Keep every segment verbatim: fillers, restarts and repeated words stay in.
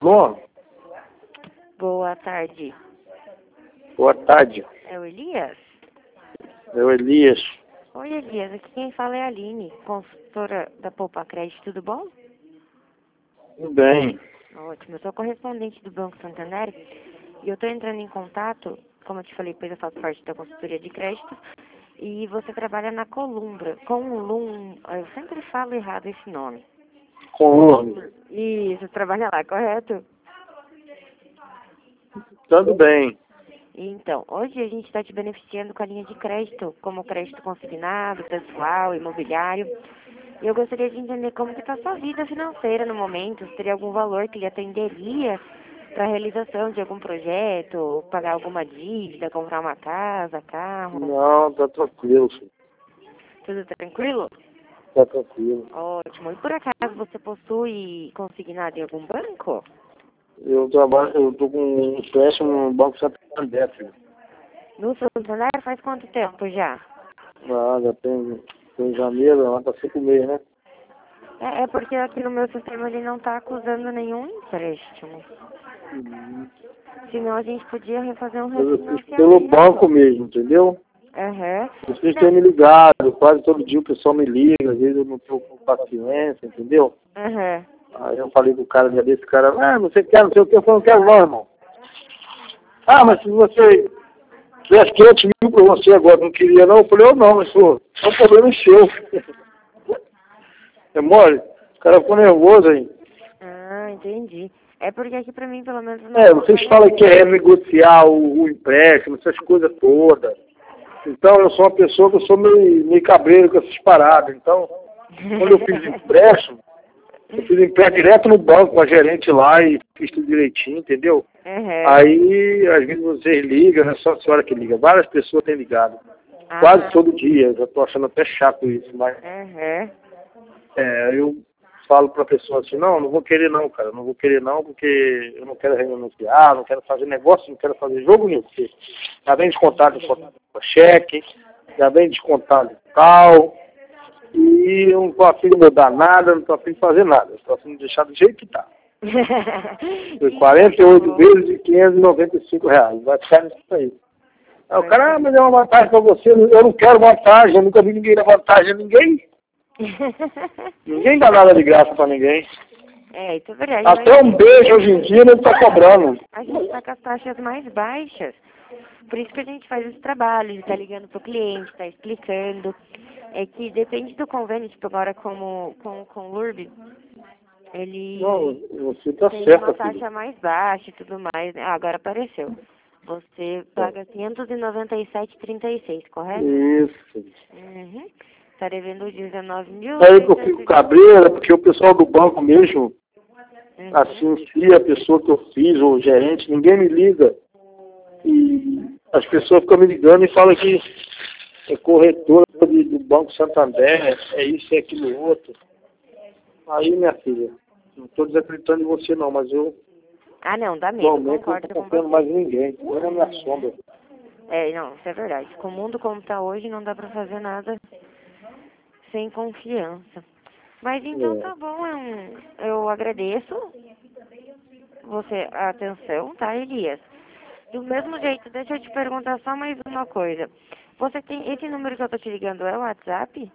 Alô? Boa tarde. Boa tarde. É o Elias? É o Elias. Oi, Elias. Aqui quem fala é a Aline, consultora da Poupa Crédito. Tudo bom? Tudo bem. Ótimo. Eu sou correspondente do Banco Santander e eu estou entrando em contato, como eu te falei, pois eu faço parte da consultoria de crédito, e você trabalha na Columbra, Colum... Eu sempre falo errado esse nome. Colômbia. Isso, trabalha lá, correto? Tudo bem. Então, hoje a gente está te beneficiando com a linha de crédito, como crédito consignado, pessoal, imobiliário. E eu gostaria de entender como que está a sua vida financeira no momento, se teria algum valor que lhe atenderia para a realização de algum projeto, pagar alguma dívida, comprar uma casa, carro. Não, tá tranquilo, filho. Tudo tranquilo? Tá tranquilo. Ótimo. E por acaso você possui consignado em algum banco? Eu trabalho, eu tô com um empréstimo no Banco Santander, filho. No Santander faz quanto tempo já? Ah, já tem, tem janeiro, lá tá cinco meses, né? É, é porque aqui no meu sistema ele não está acusando nenhum empréstimo. Uhum. Senão a gente podia refazer um Eu fiz refinanciamento. pelo banco mesmo, entendeu? Aham. Vocês têm me ligado, quase todo dia o pessoal me liga, às vezes eu não tô com paciência, entendeu? Aham. Aí eu falei pro cara, já desse cara, ah, você quer, não sei o que, eu falei, não quero não, irmão. Ah, mas se você tivesse quinhentos mil pra você agora, não queria não, eu falei, eu não, mas pô, é um problema seu. É mole? O cara ficou nervoso aí. Ah, entendi. É porque aqui pra mim, pelo menos... Não É, vocês falam que é negociar o, o empréstimo, essas coisas todas. Então, eu sou uma pessoa que eu sou meio, meio cabreiro com essas paradas. Então, quando eu fiz empréstimo, eu fiz empréstimo direto no banco com a gerente lá e fiz tudo direitinho, entendeu? Uhum. Aí, às vezes vocês ligam, não é só a senhora que liga. Várias pessoas têm ligado. Ah. Quase todo dia. Eu já tô achando até chato isso, mas... Uhum. É, eu falo pra pessoa assim, não, não vou querer não, cara. Não vou querer não, porque eu não quero renunciar, não quero fazer negócio, não quero fazer jogo nenhum. Porque já vem descontado com cheque, já vem descontado tal... E eu não tô afim de mudar nada, não tô afim de fazer nada. Estou afim de deixar do jeito que tá. Foi quarenta e oito vezes de quinhentos e noventa e cinco reais. Vai ficar nisso aí. Aí o cara, ah, mas é uma vantagem pra você. Eu não quero vantagem. Eu nunca vi ninguém dar vantagem a ninguém. Ninguém dá nada de graça pra ninguém. É, isso é verdade. Até um beijo hoje em dia não tá cobrando. A gente tá com as taxas mais baixas. Por isso que a gente faz esse trabalho, ele tá ligando pro cliente, tá explicando. É que depende do convênio, tipo agora como, com, com o Lurb, ele Não, você tá tem certa, uma taxa filho. mais baixa e tudo mais. Ah, agora apareceu. Você paga quinhentos e noventa e sete reais e trinta e seis, correto? Isso. Uhum. Tá devendo dezenove mil. Aí que eu fico cabreira, porque o pessoal do banco mesmo, Uhum. assim, se a pessoa que eu fiz, ou o gerente, ninguém me liga. E as pessoas ficam me ligando e falam que é corretora de, do Banco Santander, é isso, é aquilo outro. Aí, minha filha, não estou desacreditando em você não, mas eu Ah, não, dá medo, realmente não concordo estou com confiando você. mais em ninguém. Eu não me assombro. É, não, isso é verdade. Com o mundo como tá hoje, não dá pra fazer nada sem confiança. Mas então É. tá bom, eu, eu agradeço você a atenção, tá, Elias? Do mesmo jeito, deixa eu te perguntar só mais uma coisa. Você tem, esse número que eu tô te ligando é o WhatsApp?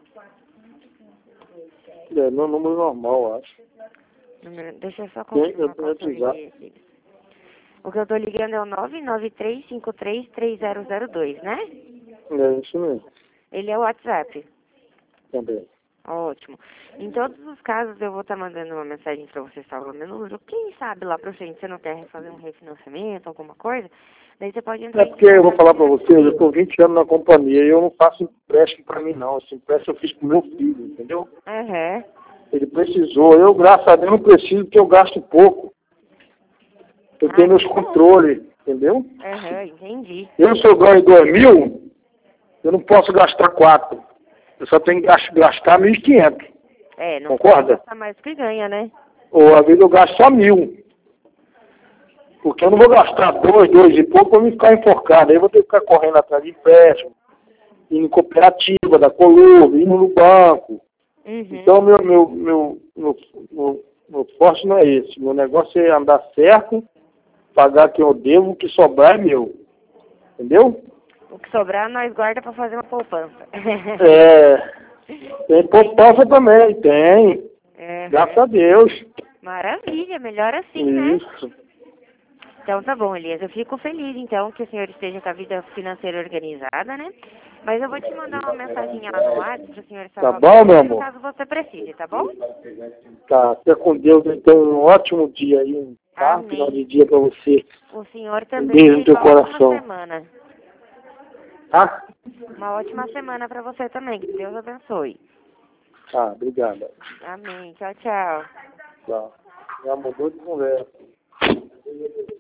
É meu número normal, eu acho. Número, deixa eu só Tem, confirmar eu qual tenho que eu WhatsApp. liguei aqui. O que eu tô ligando é o nove nove três cinco três três zero zero dois, né? É isso mesmo, Ele é o WhatsApp. também. Ótimo. Em todos os casos, eu vou estar mandando uma mensagem para você salvar meu número. Quem sabe lá pra frente você não quer fazer um refinanciamento, alguma coisa? Daí você pode entrar É em porque eu vou contato falar pra comigo. você, eu estou vinte anos na companhia e eu não faço empréstimo pra mim não. Esse empréstimo eu fiz pro meu filho, entendeu? Aham. Ele precisou. Eu, graças a Deus, não preciso porque eu gasto pouco. Eu Ah, tenho meus que bom. controles, entendeu? Aham, entendi. Eu, se eu ganho dois mil, eu não posso gastar quatro. Eu só tenho que gas- gastar mil e quinhentos. É, não Concorda? pode gastar mais do que ganha, né? Ou às vezes eu gasto só mil. Porque eu não vou gastar dois, dois e pouco para me ficar enforcado. Aí eu vou ter que ficar correndo atrás de empréstimo, indo em cooperativa, da Colômbia, indo no banco. Uhum. Então meu, meu, meu, meu, meu Meu forte não é esse. Meu negócio é andar certo, pagar quem eu devo, o que sobrar é meu. Entendeu? O que sobrar, nós guarda para fazer uma poupança. É. Tem poupança também, tem. É, Graças a Deus. maravilha, melhor assim, né? Isso. Então tá bom, Elias. Eu fico feliz, então, que o senhor esteja com a vida financeira organizada, né? Mas eu vou te mandar uma mensaginha lá no WhatsApp para o senhor Tá salvar bom, o meu número, amor? caso você precise, tá bom? Tá. Fica com Deus, então. Um ótimo dia aí, tá? Final de Amém. dia pra você. O senhor Um também beijo no tem teu uma ótima coração. semana. Tá? Uma ótima semana para você também. Que Deus abençoe. Tá, obrigado. Amém. Tchau, tchau. Tá. Já mudou de conversa.